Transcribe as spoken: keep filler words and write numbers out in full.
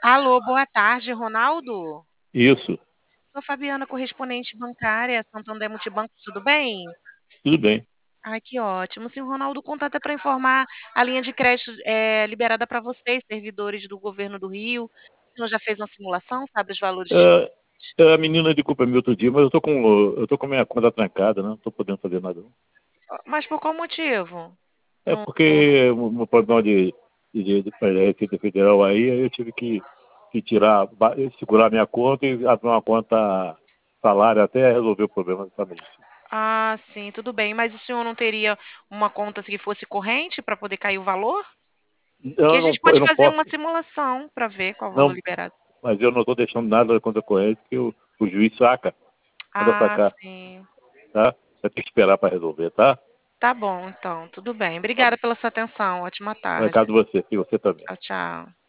Alô, boa tarde, Ronaldo? Isso, Sou Fabiana, correspondente bancária, Santander Multibanco, tudo bem? tudo bem. Ai, que ótimo. Sim, Ronaldo, o contato é para informar a linha de crédito é, liberada para vocês, servidores do governo do Rio. O senhor já fez uma simulação, sabe os valores É, disponíveis? é, a menina de culpa me outro dia, mas eu tô com eu tô com minha conta trancada, né? Não tô podendo fazer nada. Não. Mas por qual motivo? É Não, não- porque o meu problema de, de, de, de Receita Federal aí, aí eu tive que, que tirar, ba- segurar minha conta e abrir uma conta salário até resolver o problema da família. Ah, sim, tudo bem. Mas o senhor não teria uma conta que fosse corrente para poder cair o valor? Que Eu a não, gente po- eu pode não fazer posso, uma simulação para ver qual é o valor não, liberado. mas eu não estou deixando nada da conta corrente, porque o, o juiz saca, manda Ah, sacar, sim. tá? Vai ter que esperar para resolver, tá? Tá bom, então, tudo bem. Tá Obrigada bom. pela sua atenção. Ótima Um tarde. recado você, e você também. Tchau, tchau.